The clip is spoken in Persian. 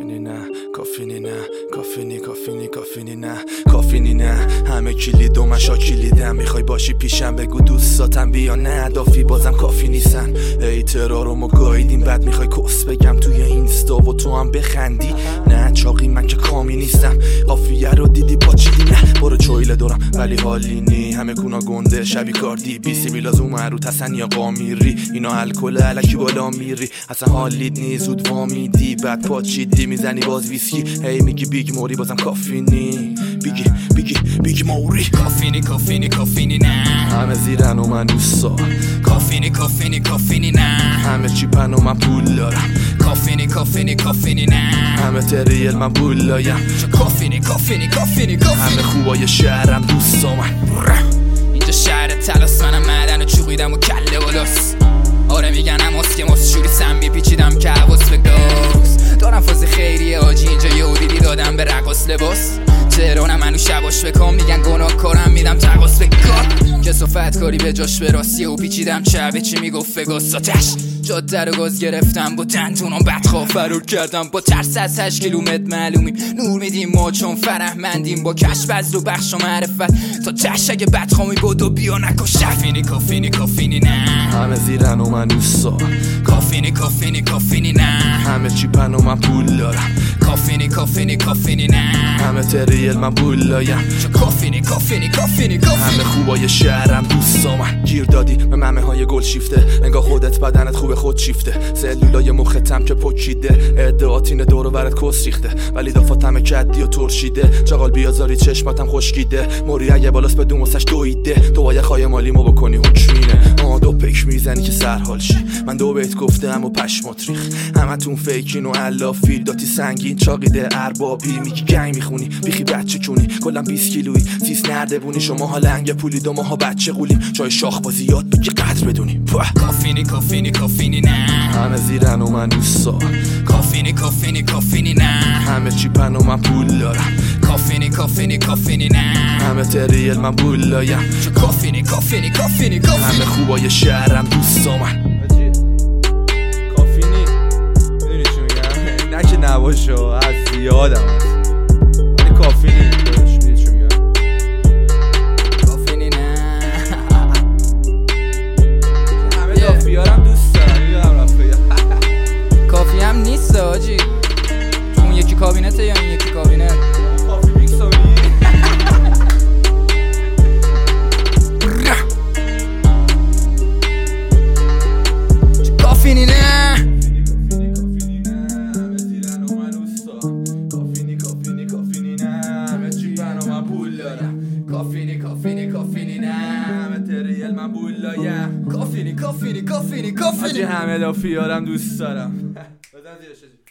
کافینی نه، کافینی نه، کافینی نه، کافینی نه. همه کلید و مشا کلیدم، میخوای باشی پیشم بگو دوستاتم بیا نه دافی بازم کافی نیستن. ای ترارمو گاییدیم بعد میخوای کس بگم توی اینستا و تو هم بخندی. نه چاقی من که کامی نیستم، قافیه رو دیدی پاچیدی نه برو چویله دورم ولی حالی نی. همه کونا گنده شبی کاردی بیسی بیلازو مرو تسن یا قامیری، اینا الکل علکی بالا میری اصلا حالید نی زود وامیدی بعد پاچیدی میزنی باز ویسکی. هی میگی بیگ موری بازم کافینی، بیگی موری. کافینی نه، همه زیرن و من دوستا. کافینی نه، همه چیپن و من پول دارم. کافینی نه، همه تریل من بولایم. کافینی همه خوبای شهرم دوستا من. اینجا شهر تلاسانم معدن و چوقیدم و کله بالاست. آره میگن هماس که ماس شوری سم بیپیچیدم که حواس به گاز دارم فاز خیریه آجی اینجا یه دیدی دادم به رقاص لباس. تهرانم منو شباش بکام میگن گناه کارم میدم تقاس به کار. کسافت کاری به جاش به راستیه و پیچیدم چه چی میگفت فگاس آتش. جاده رو گاز گرفتم با دندونم بدخواه فرور کردم با ترس از 8 کیلومتر معلومیم نور میدیم ما چون فرهمندیم با کشف از رو بخش و معرفت تا تش اگه بدخوامی بود و بیا نکش. کافینی نه، همه زیرن و من دوستا. کافینی نه، همه چیپن و من پول دارم. کافینی نه، همه تریل من بولایم. کافینی همه خوبای شهرم دوستا من. گیر دادی به ممه های گل شیفته، انگاه خودت بدنت خوب خود شیفته. سلولای مختم که پکیده، ادعاتین دور و برت کس ریخته ولی دافاتم کدی و ترشیده. چاقال بیازاری چشماتم خشکیده، موری اگه بالاست به دوموسش دویده. تو باید خواهی مالیمو بکنی حکمینه. دو پیک میزنی که سرحال شی، من دو بیت گفتم و پشمات ریخ. همتون فیکین و علافی داتی سنگین چاقیده اربابی. میگی گنگ میخونی بیخی بچه کونی کلم 20 کیلویی سیس نردبونی. شما ها لنگ پولی دو ماها بچه قولیم جای شاخ بازی یاد بگی قدر بدونی. کافینی نه، همه زیرن و من دوستا. کافینی نه، همه چیپن و من پول دارم. کافینی نه، همه تریل من بولایم. کافینی همه خوبای شهرم دوستا من. کافینی میدونی چی میگم؟ نه که نباشه از زیادم هست ولی کافینی داداش میدونی چی میگم؟ کافینی نه. همه دافیارم دوست دارم میدونم رفت کافی هم نیست آجی. اون یکی کابینته یا این یکی کابینت؟ کافی میکس رو میگی؟ کافینی نه، همه زیرن و من دوستا. کافینی نه، همه چیپن و من پول دارم. کافینی نه، همه تریل من بولایم. کافینی آجی همه دافیارم دوست دارم. بزن زیرش